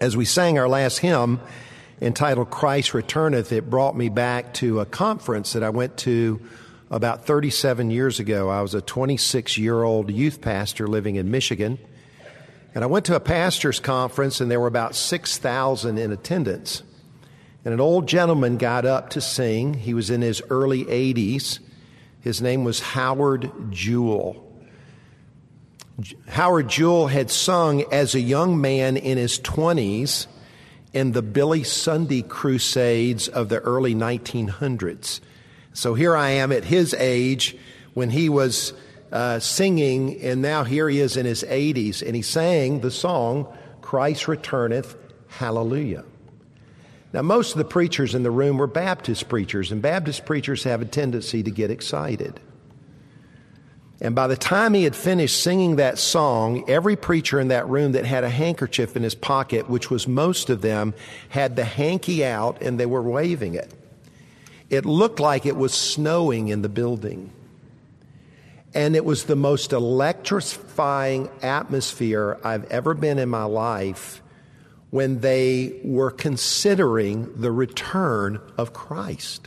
As we sang our last hymn entitled Christ Returneth, it brought me back to a conference that I went to about 37 years ago. I was a 26-year-old youth pastor living in Michigan. And I went to a pastor's conference, and there were about 6,000 in attendance. And an old gentleman got up to sing. He was in his early 80s. His name was Howard Jewell. Howard Jewell had sung as a young man in his 20s in the Billy Sunday crusades of the early 1900s. So here I am at his age when he was singing, and now here he is in his 80s, and he sang the song, Christ Returneth, Hallelujah. Now, most of the preachers in the room were Baptist preachers, and Baptist preachers have a tendency to get excited. And by the time he had finished singing that song, every preacher in that room that had a handkerchief in his pocket, which was most of them, had the hanky out and they were waving it. It looked like it was snowing in the building. And it was the most electrifying atmosphere I've ever been in my life when they were considering the return of Christ.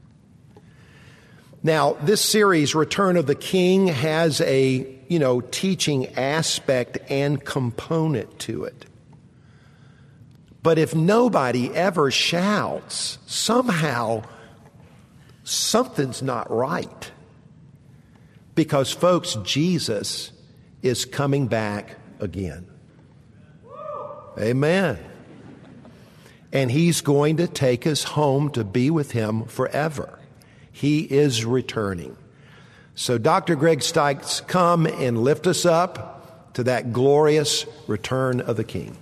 Now, this series, Return of the King, has a, teaching aspect and component to it. But if nobody ever shouts, somehow something's not right. Because, folks, Jesus is coming back again. Amen. And he's going to take us home to be with him forever. He is returning. So Dr. Greg Stykes, come and lift us up to that glorious return of the King.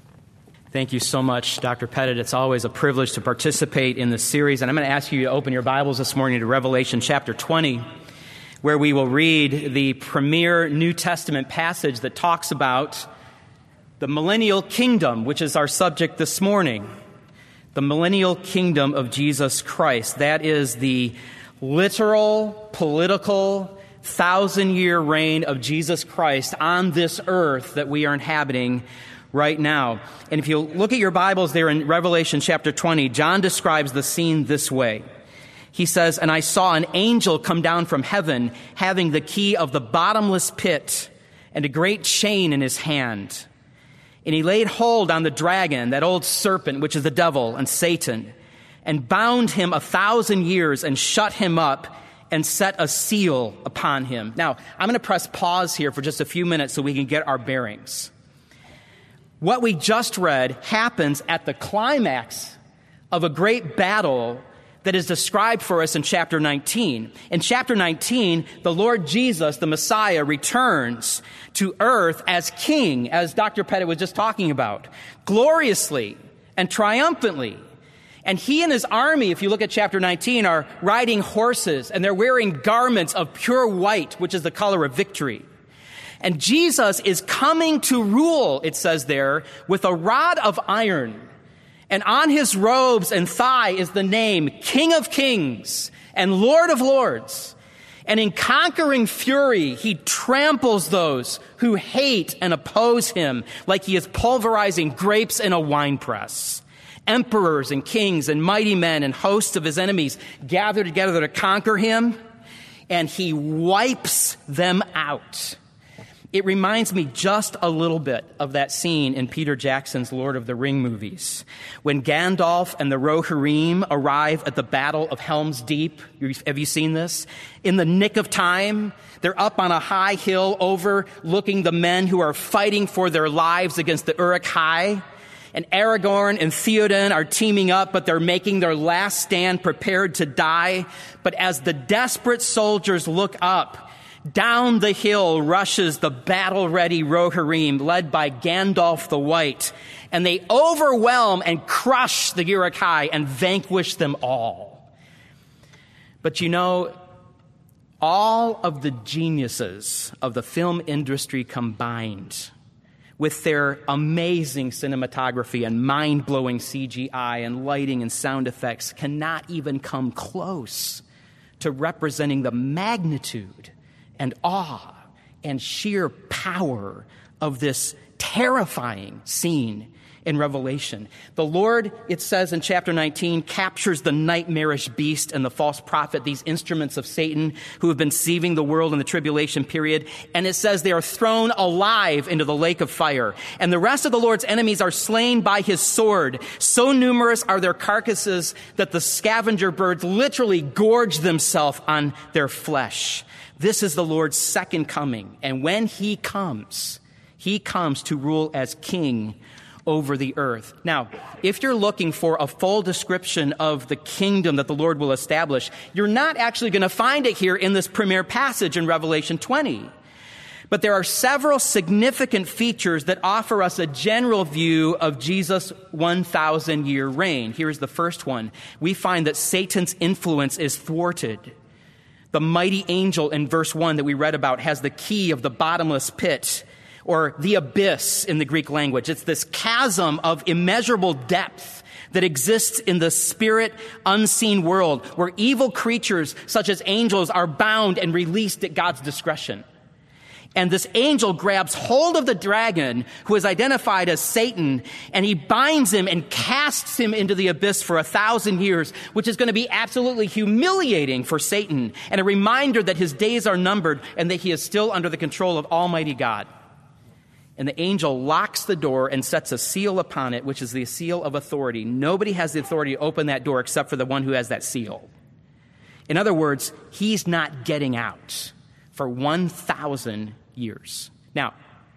Thank you so much, Dr. Pettit. It's always a privilege to participate in this series. And I'm going to ask you to open your Bibles this morning to Revelation chapter 20, where we will read the premier New Testament passage that talks about the millennial kingdom, which is our subject this morning. The millennial kingdom of Jesus Christ. That is the literal, political, 1,000-year reign of Jesus Christ on this earth that we are inhabiting right now. And if you look at your Bibles there in Revelation chapter 20, John describes the scene this way. He says, "And I saw an angel come down from heaven, having the key of the bottomless pit and a great chain in his hand. And he laid hold on the dragon, that old serpent, which is the devil and Satan, and bound him 1,000 years and shut him up and set a seal upon him." Now, I'm going to press pause here for just a few minutes so we can get our bearings. What we just read happens at the climax of a great battle that is described for us in chapter 19. In chapter 19, the Lord Jesus, the Messiah, returns to earth as king, as Dr. Pettit was just talking about, gloriously and triumphantly. And he and his army, if you look at chapter 19, are riding horses, and they're wearing garments of pure white, which is the color of victory. And Jesus is coming to rule, it says there, with a rod of iron. And on his robes and thigh is the name King of Kings and Lord of Lords. And in conquering fury, he tramples those who hate and oppose him like he is pulverizing grapes in a winepress. Emperors and kings and mighty men and hosts of his enemies gather together to conquer him, and he wipes them out. It reminds me just a little bit of that scene in Peter Jackson's Lord of the Ring movies, when Gandalf and the Rohirrim arrive at the Battle of Helm's Deep. Have you seen this? In the nick of time, they're up on a high hill overlooking the men who are fighting for their lives against the Uruk-hai. And Aragorn and Theoden are teaming up, but they're making their last stand, prepared to die. But as the desperate soldiers look up, down the hill rushes the battle-ready Rohirrim, led by Gandalf the White, and they overwhelm and crush the Uruk-hai and vanquish them all. But all of the geniuses of the film industry combined, with their amazing cinematography and mind-blowing CGI and lighting and sound effects, cannot even come close to representing the magnitude and awe and sheer power of this terrifying scene in Revelation. The Lord, it says in chapter 19, captures the nightmarish beast and the false prophet, these instruments of Satan who have been deceiving the world in the tribulation period. And it says they are thrown alive into the lake of fire. And the rest of the Lord's enemies are slain by his sword. So numerous are their carcasses that the scavenger birds literally gorge themselves on their flesh. This is the Lord's second coming. And when he comes to rule as king over the earth. Now, if you're looking for a full description of the kingdom that the Lord will establish, you're not actually going to find it here in this premier passage in Revelation 20. But there are several significant features that offer us a general view of Jesus' 1,000-year reign. Here's the first one. We find that Satan's influence is thwarted. The mighty angel in verse 1 that we read about has the key of the bottomless pit, or the abyss in the Greek language. It's this chasm of immeasurable depth that exists in the spirit unseen world where evil creatures such as angels are bound and released at God's discretion. And this angel grabs hold of the dragon, who is identified as Satan, and he binds him and casts him into the abyss for 1,000 years, which is going to be absolutely humiliating for Satan, and a reminder that his days are numbered and that he is still under the control of Almighty God. And the angel locks the door and sets a seal upon it, which is the seal of authority. Nobody has the authority to open that door except for the one who has that seal. In other words, he's not getting out for 1,000 years. Now,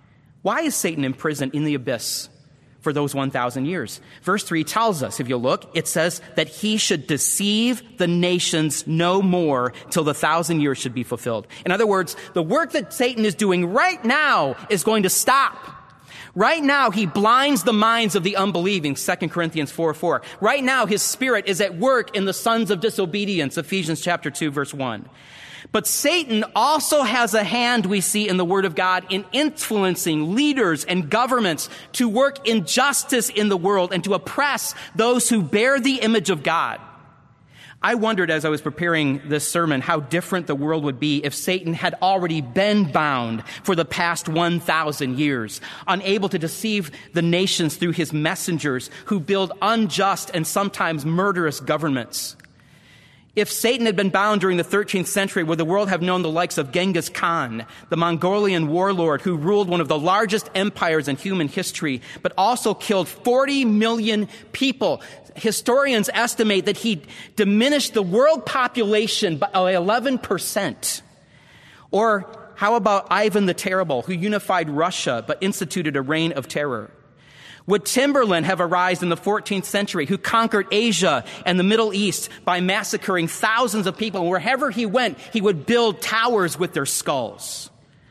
why is Satan imprisoned in the abyss for those 1,000 years? Verse 3 tells us, if you look, it says that he should deceive the nations no more till the 1,000 years should be fulfilled. In other words, the work that Satan is doing right now is going to stop. Right now, he blinds the minds of the unbelieving, 2 Corinthians 4:4. Right now, his spirit is at work in the sons of disobedience, Ephesians chapter 2, verse 1. But Satan also has a hand, we see in the Word of God, in influencing leaders and governments to work injustice in the world and to oppress those who bear the image of God. I wondered as I was preparing this sermon how different the world would be if Satan had already been bound for the past 1,000 years, unable to deceive the nations through his messengers who build unjust and sometimes murderous governments. If Satan had been bound during the 13th century, would the world have known the likes of Genghis Khan, the Mongolian warlord who ruled one of the largest empires in human history, but also killed 40 million people? Historians estimate that he diminished the world population by 11%. Or how about Ivan the Terrible, who unified Russia but instituted a reign of terror? Would Timberland have arisen in the 14th century, who conquered Asia and the Middle East by massacring thousands of people? And wherever he went, he would build towers with their skulls.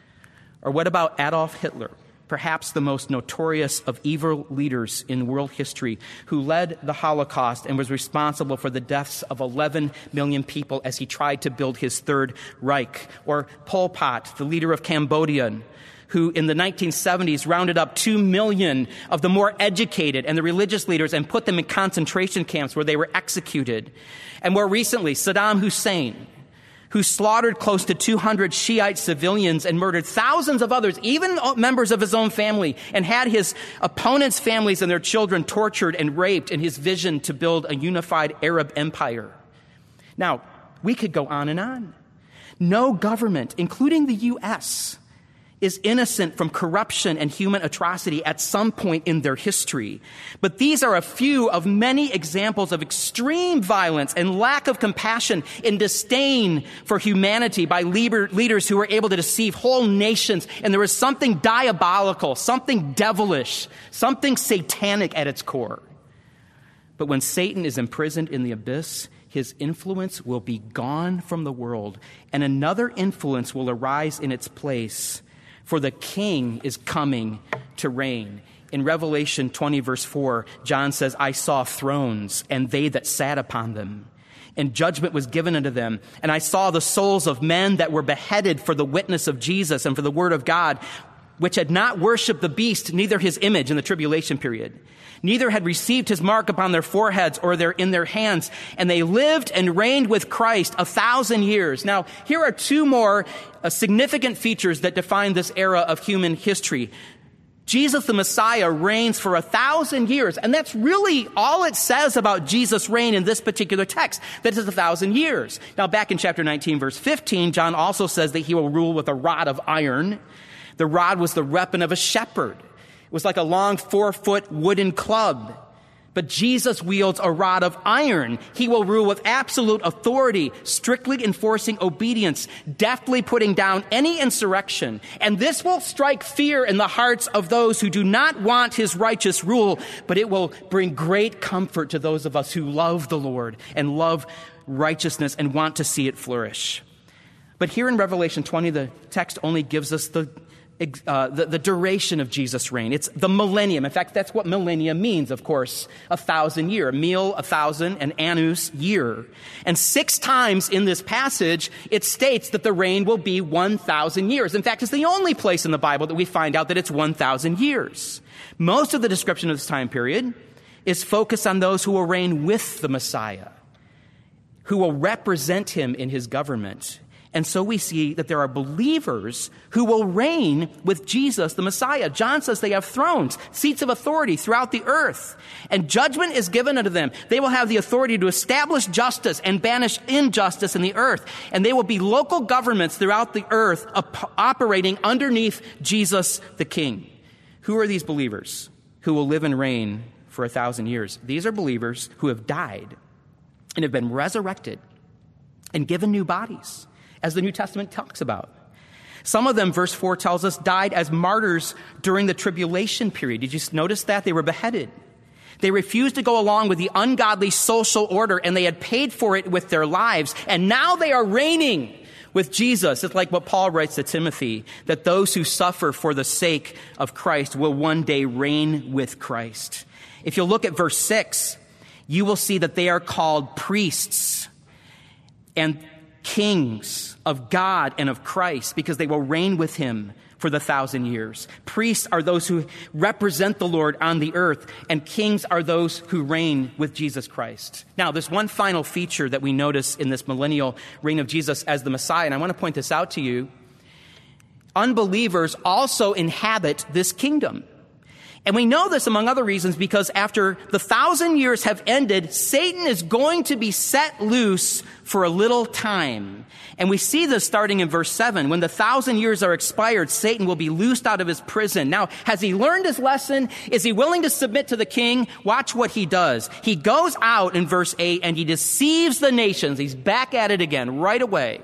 Or what about Adolf Hitler, perhaps the most notorious of evil leaders in world history, who led the Holocaust and was responsible for the deaths of 11 million people as he tried to build his Third Reich? Or Pol Pot, the leader of Cambodia, who in the 1970s rounded up 2 million of the more educated and the religious leaders and put them in concentration camps where they were executed. And more recently, Saddam Hussein, who slaughtered close to 200 Shiite civilians and murdered thousands of others, even members of his own family, and had his opponents' families and their children tortured and raped in his vision to build a unified Arab empire. Now, we could go on and on. No government, including the U.S., is innocent from corruption and human atrocity at some point in their history. But these are a few of many examples of extreme violence and lack of compassion and disdain for humanity by leaders who were able to deceive whole nations. And there is something diabolical, something devilish, something satanic at its core. But when Satan is imprisoned in the abyss, his influence will be gone from the world, and another influence will arise in its place. For the king is coming to reign. In Revelation 20, verse 4, John says, I saw thrones, and they that sat upon them. And judgment was given unto them. And I saw the souls of men that were beheaded for the witness of Jesus and for the word of God, which had not worshipped the beast, neither his image in the tribulation period. Neither had received his mark upon their foreheads or in their hands. And they lived and reigned with Christ 1,000 years. Now, here are two more significant features that define this era of human history. Jesus the Messiah reigns for 1,000 years, and that's really all it says about Jesus' reign in this particular text, that it's 1,000 years. Now, back in chapter 19, verse 15, John also says that he will rule with a rod of iron. The rod was the weapon of a shepherd. It was like a long 4-foot wooden club. But Jesus wields a rod of iron. He will rule with absolute authority, strictly enforcing obedience, deftly putting down any insurrection. And this will strike fear in the hearts of those who do not want his righteous rule, but it will bring great comfort to those of us who love the Lord and love righteousness and want to see it flourish. But here in Revelation 20, the text only gives us the duration of Jesus' reign. It's the millennium. In fact, that's what millennium means, of course, 1,000 year. Mil, 1,000, and annus, year. And 6 times in this passage, it states that the reign will be 1,000 years. In fact, it's the only place in the Bible that we find out that it's 1,000 years. Most of the description of this time period is focused on those who will reign with the Messiah, who will represent him in his government. And so we see that there are believers who will reign with Jesus, the Messiah. John says they have thrones, seats of authority throughout the earth, and judgment is given unto them. They will have the authority to establish justice and banish injustice in the earth. And they will be local governments throughout the earth operating underneath Jesus, the King. Who are these believers who will live and reign for 1,000 years? These are believers who have died and have been resurrected and given new bodies, as the New Testament talks about. Some of them, verse 4 tells us, died as martyrs during the tribulation period. Did you notice that? They were beheaded. They refused to go along with the ungodly social order, and they had paid for it with their lives. And now they are reigning with Jesus. It's like what Paul writes to Timothy, that those who suffer for the sake of Christ will one day reign with Christ. If you look at verse 6, you will see that they are called priests and kings of God and of Christ, because they will reign with him for the 1,000 years. Priests are those who represent the Lord on the earth, and kings are those who reign with Jesus Christ. Now, there's one final feature that we notice in this millennial reign of Jesus as the Messiah, and I want to point this out to you. Unbelievers also inhabit this kingdom. And we know this, among other reasons, because after the 1,000 years have ended, Satan is going to be set loose for a little time. And we see this starting in verse 7. When the 1,000 years are expired, Satan will be loosed out of his prison. Now, has he learned his lesson? Is he willing to submit to the king? Watch what he does. He goes out in verse 8 and he deceives the nations. He's back at it again right away.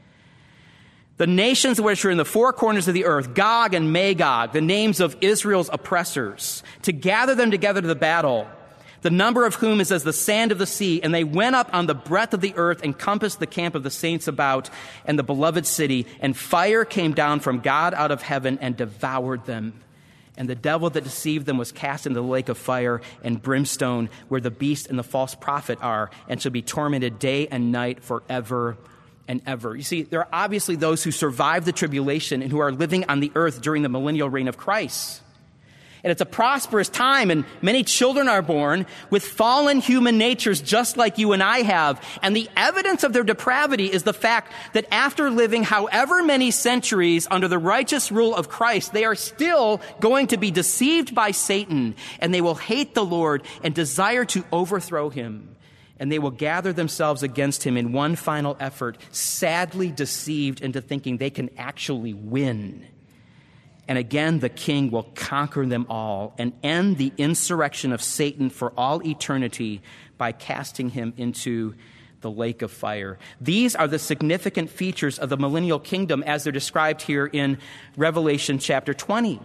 The nations which are in the 4 corners of the earth, Gog and Magog, the names of Israel's oppressors, to gather them together to the battle, the number of whom is as the sand of the sea. And they went up on the breadth of the earth and compassed the camp of the saints about and the beloved city. And fire came down from God out of heaven and devoured them. And the devil that deceived them was cast into the lake of fire and brimstone, where the beast and the false prophet are, and shall be tormented day and night forever and ever. You see, there are obviously those who survive the tribulation and who are living on the earth during the millennial reign of Christ. And it's a prosperous time, and many children are born with fallen human natures just like you and I have. And the evidence of their depravity is the fact that after living however many centuries under the righteous rule of Christ, they are still going to be deceived by Satan, and they will hate the Lord and desire to overthrow him. And they will gather themselves against him in one final effort, sadly deceived into thinking they can actually win. And again, the king will conquer them all and end the insurrection of Satan for all eternity by casting him into the lake of fire. These are the significant features of the millennial kingdom as they're described here in Revelation chapter 20.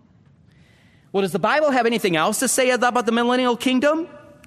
Well, does the Bible have anything else to say about the millennial kingdom?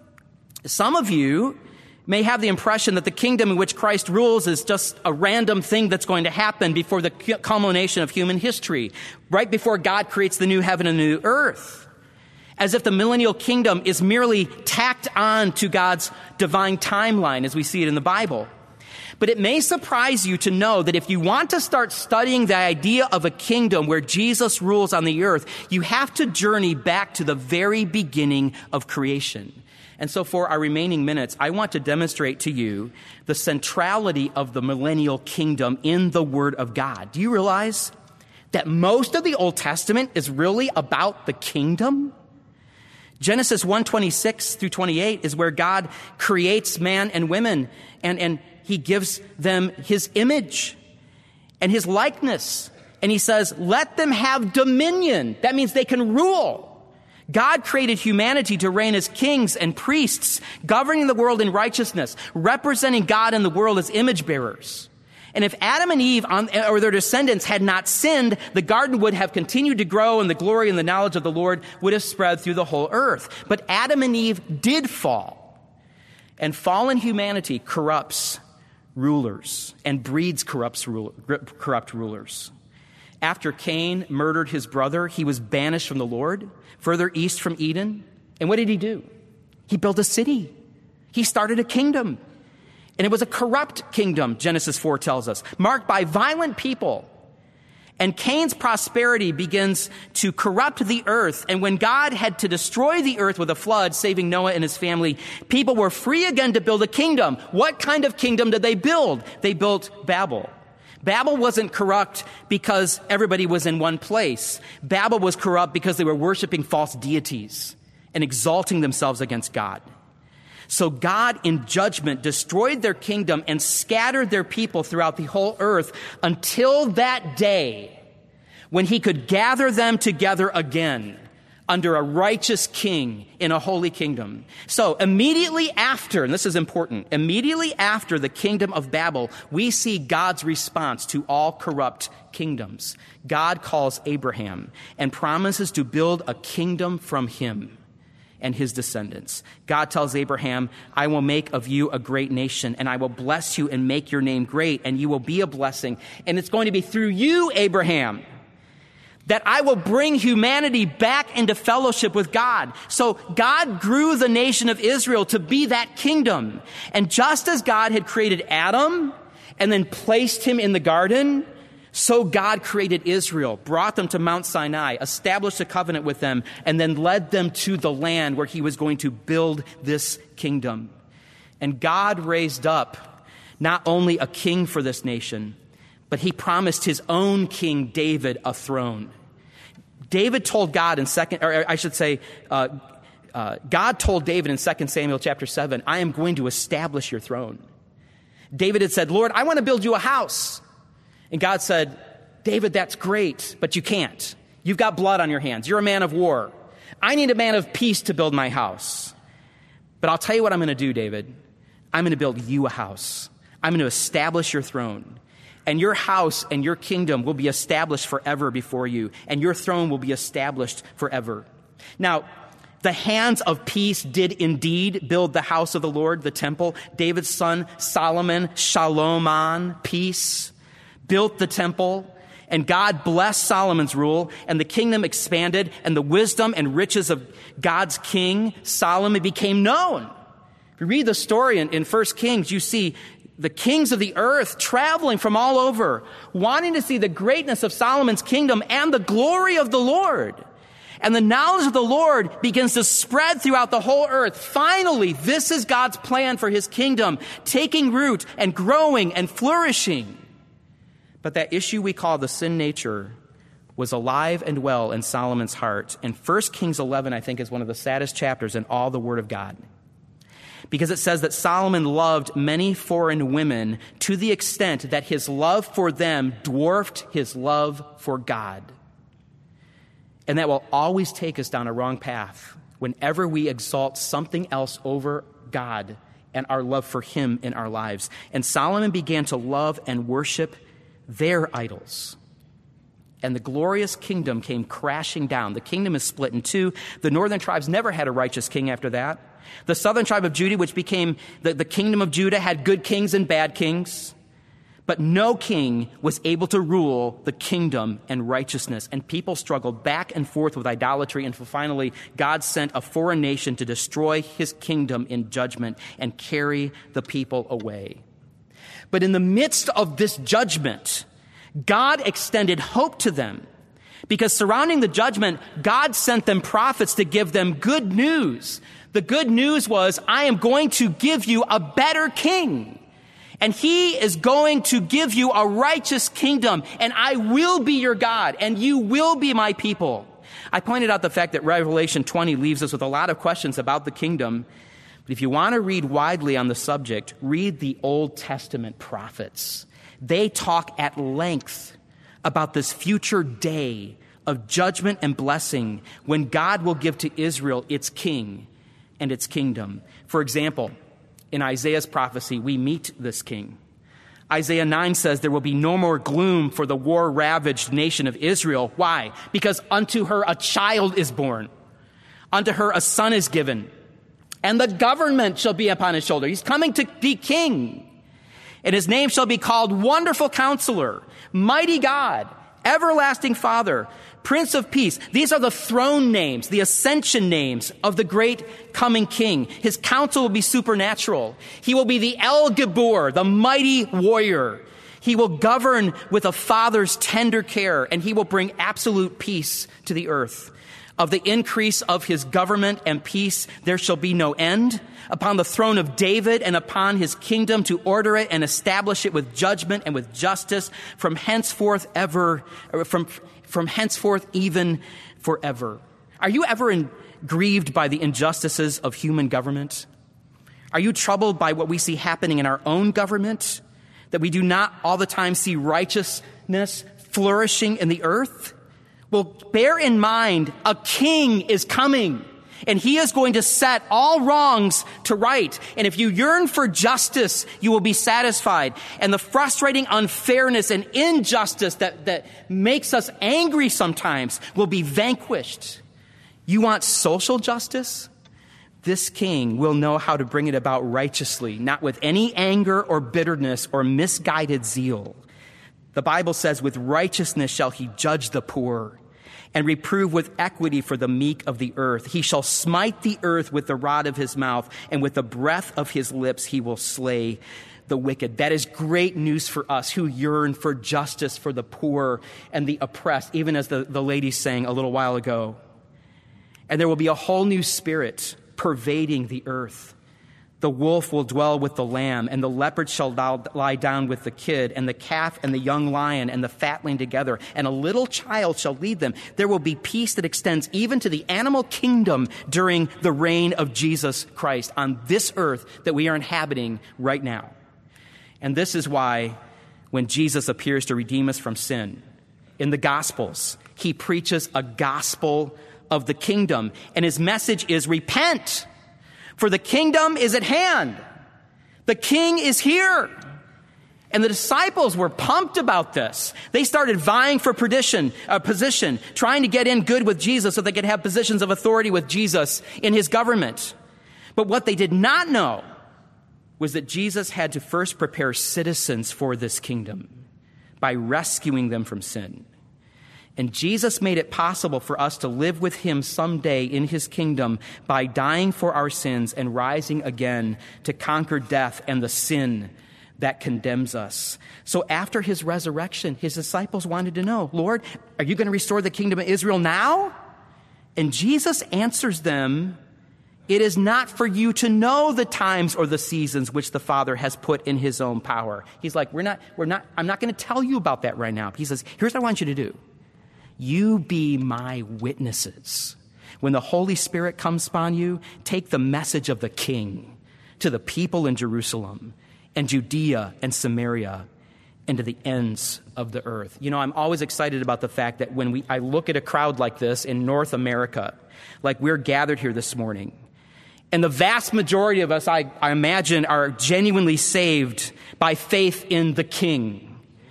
Some of you may have the impression that the kingdom in which Christ rules is just a random thing that's going to happen before the culmination of human history, right before God creates the new heaven and the new earth, as if the millennial kingdom is merely tacked on to God's divine timeline as we see it in the Bible. But it may surprise you to know that if you want to start studying the idea of a kingdom where Jesus rules on the earth, you have to journey back to the very beginning of creation. And so for our remaining minutes, I want to demonstrate to you the centrality of the millennial kingdom in the Word of God. Do you realize that most of the Old Testament is really about the kingdom? Genesis 1:26 through 28 is where God creates man and women, and he gives them his image and his likeness. And he says, let them have dominion. That means they can rule. God created humanity to reign as kings and priests, governing the world in righteousness, representing God in the world as image bearers. And if Adam and Eve or their descendants had not sinned, the garden would have continued to grow and the glory and the knowledge of the Lord would have spread through the whole earth. But Adam and Eve did fall. And fallen humanity corrupts rulers and breeds corrupt rulers. After Cain murdered his brother, he was banished from the Lord, further east from Eden. And what did he do? He built a city. He started a kingdom. And it was a corrupt kingdom, Genesis 4 tells us, marked by violent people. And Cain's prosperity begins to corrupt the earth. And when God had to destroy the earth with a flood, saving Noah and his family, people were free again to build a kingdom. What kind of kingdom did they build? They built Babel. Babel wasn't corrupt because everybody was in one place. Babel was corrupt because they were worshiping false deities and exalting themselves against God. So God, in judgment, destroyed their kingdom and scattered their people throughout the whole earth until that day when he could gather them together again under a righteous king in a holy kingdom. So immediately after, and this is important, immediately after the kingdom of Babel, we see God's response to all corrupt kingdoms. God calls Abraham and promises to build a kingdom from him and his descendants. God tells Abraham, I will make of you a great nation, and I will bless you and make your name great, and you will be a blessing. And it's going to be through you, Abraham, that I will bring humanity back into fellowship with God. So God grew the nation of Israel to be that kingdom. And just as God had created Adam and then placed him in the garden, so God created Israel, brought them to Mount Sinai, established a covenant with them, and then led them to the land where he was going to build this kingdom. And God raised up not only a king for this nation, but he promised his own king David a throne. David told God in God told David in 2 Samuel chapter 7, I am going to establish your throne. David had said, Lord, I want to build you a house. And God said, David, that's great, but you can't. You've got blood on your hands. You're a man of war. I need a man of peace to build my house. But I'll tell you what I'm going to do, David. I'm going to build you a house. I'm going to establish your throne. And your house and your kingdom will be established forever before you. And your throne will be established forever. Now, the hands of peace did indeed build the house of the Lord, the temple. David's son, Solomon, Shalom, peace, built the temple. And God blessed Solomon's rule, and the kingdom expanded, and the wisdom and riches of God's king, Solomon, became known. If you read the story in 1 Kings, you see the kings of the earth traveling from all over, wanting to see the greatness of Solomon's kingdom and the glory of the Lord. And the knowledge of the Lord begins to spread throughout the whole earth. Finally, this is God's plan for his kingdom, taking root and growing and flourishing. But that issue we call the sin nature was alive and well in Solomon's heart. And 1 Kings 11, I think, is one of the saddest chapters in all the Word of God. Because it says that Solomon loved many foreign women to the extent that his love for them dwarfed his love for God. And that will always take us down a wrong path whenever we exalt something else over God and our love for him in our lives. And Solomon began to love and worship their idols. And the glorious kingdom came crashing down. The kingdom is split in two. The northern tribes never had a righteous king after that. The southern tribe of Judah, which became the kingdom of Judah, had good kings and bad kings. But no king was able to rule the kingdom and righteousness. And people struggled back and forth with idolatry. And finally, God sent a foreign nation to destroy his kingdom in judgment and carry the people away. But in the midst of this judgment, God extended hope to them. Because surrounding the judgment, God sent them prophets to give them good news. The good news was, I am going to give you a better king. And he is going to give you a righteous kingdom, and I will be your God, and you will be my people. I pointed out the fact that Revelation 20 leaves us with a lot of questions about the kingdom. But if you want to read widely on the subject, read the Old Testament prophets. They talk at length about this future day of judgment and blessing when God will give to Israel its king and its kingdom. For example, in Isaiah's prophecy, we meet this king. Isaiah 9 says there will be no more gloom for the war-ravaged nation of Israel. Why? Because unto her a child is born. Unto her a son is given. And the government shall be upon his shoulder. He's coming to be king. And his name shall be called Wonderful Counselor, Mighty God, Everlasting Father, Prince of Peace. These are the throne names, the ascension names of the great coming king. His counsel will be supernatural. He will be the El Gibor, the mighty warrior. He will govern with a father's tender care, and he will bring absolute peace to the earth. Of the increase of his government and peace, there shall be no end. Upon the throne of David and upon his kingdom, to order it and establish it with judgment and with justice from henceforth even forever. Are you ever grieved by the injustices of human government? Are you troubled by what we see happening in our own government? That we do not all the time see righteousness flourishing in the earth? Well, bear in mind, a king is coming, and he is going to set all wrongs to right. And if you yearn for justice, you will be satisfied. And the frustrating unfairness and injustice that makes us angry sometimes will be vanquished. You want social justice? This king will know how to bring it about righteously, not with any anger or bitterness or misguided zeal. The Bible says, with righteousness shall he judge the poor and reprove with equity for the meek of the earth. He shall smite the earth with the rod of his mouth, and with the breath of his lips he will slay the wicked. That is great news for us who yearn for justice for the poor and the oppressed, even as the lady sang a little while ago. And there will be a whole new spirit pervading the earth. The wolf will dwell with the lamb, and the leopard shall lie down with the kid, and the calf and the young lion and the fatling together, and a little child shall lead them. There will be peace that extends even to the animal kingdom during the reign of Jesus Christ on this earth that we are inhabiting right now. And this is why when Jesus appears to redeem us from sin in the Gospels, he preaches a gospel of the kingdom, and his message is repent. For the kingdom is at hand. The king is here. And the disciples were pumped about this. They started vying for position, trying to get in good with Jesus so they could have positions of authority with Jesus in his government. But what they did not know was that Jesus had to first prepare citizens for this kingdom by rescuing them from sin. And Jesus made it possible for us to live with him someday in his kingdom by dying for our sins and rising again to conquer death and the sin that condemns us. So after his resurrection, his disciples wanted to know, Lord, are you going to restore the kingdom of Israel now? And Jesus answers them, it is not for you to know the times or the seasons which the Father has put in his own power. He's like, I'm not going to tell you about that right now. He says, here's what I want you to do. You be my witnesses. When the Holy Spirit comes upon you, take the message of the King to the people in Jerusalem and Judea and Samaria and to the ends of the earth. You know, I'm always excited about the fact that when I look at a crowd like this in North America, like we're gathered here this morning, and the vast majority of us, I imagine, are genuinely saved by faith in the King.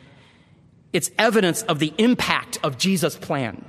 It's evidence of the impact of Jesus' plan.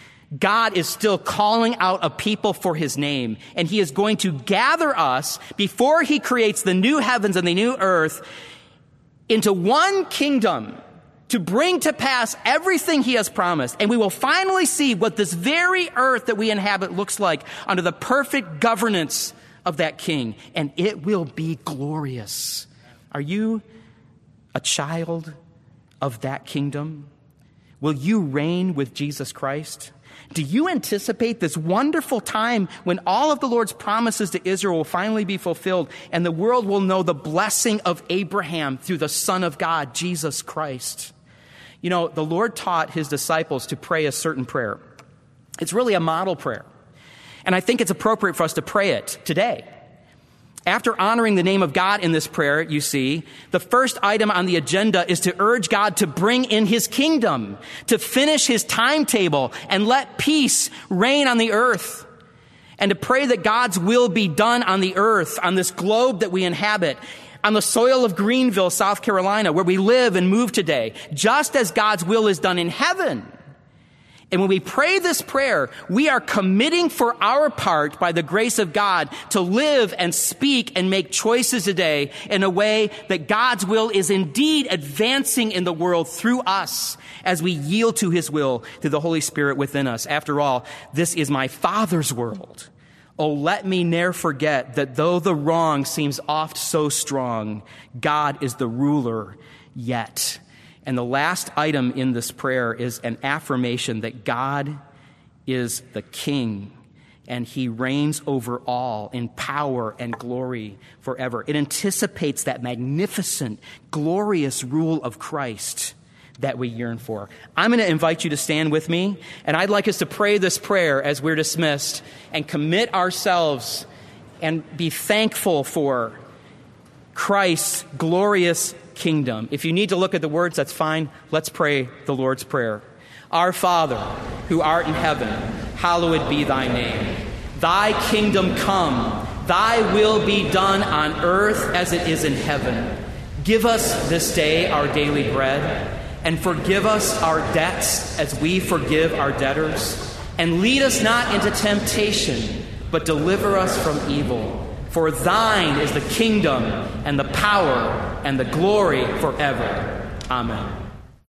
God is still calling out a people for his name, and he is going to gather us before he creates the new heavens and the new earth into one kingdom to bring to pass everything he has promised. And we will finally see what this very earth that we inhabit looks like under the perfect governance of that king. And it will be glorious. Are you a child of that kingdom? Will you reign with Jesus Christ? Do you anticipate this wonderful time when all of the Lord's promises to Israel will finally be fulfilled and the world will know the blessing of Abraham through the Son of God, Jesus Christ? You know, the Lord taught his disciples to pray a certain prayer. It's really a model prayer. And I think it's appropriate for us to pray it today. After honoring the name of God in this prayer, you see, the first item on the agenda is to urge God to bring in his kingdom, to finish his timetable, and let peace reign on the earth. And to pray that God's will be done on the earth, on this globe that we inhabit, on the soil of Greenville, South Carolina, where we live and move today, just as God's will is done in heaven. And when we pray this prayer, we are committing for our part, by the grace of God, to live and speak and make choices today in a way that God's will is indeed advancing in the world through us as we yield to his will through the Holy Spirit within us. After all, this is my Father's world. Oh, let me ne'er forget that though the wrong seems oft so strong, God is the ruler yet. And the last item in this prayer is an affirmation that God is the King and he reigns over all in power and glory forever. It anticipates that magnificent, glorious rule of Christ that we yearn for. I'm going to invite you to stand with me, and I'd like us to pray this prayer as we're dismissed and commit ourselves and be thankful for Christ's glorious kingdom. If you need to look at the words, that's fine. Let's pray the Lord's Prayer. Our Father, who art in heaven, hallowed be thy name. Thy kingdom come, thy will be done on earth as it is in heaven. Give us this day our daily bread, and forgive us our debts as we forgive our debtors. And lead us not into temptation, but deliver us from evil. For thine is the kingdom and the power and the glory forever. Amen.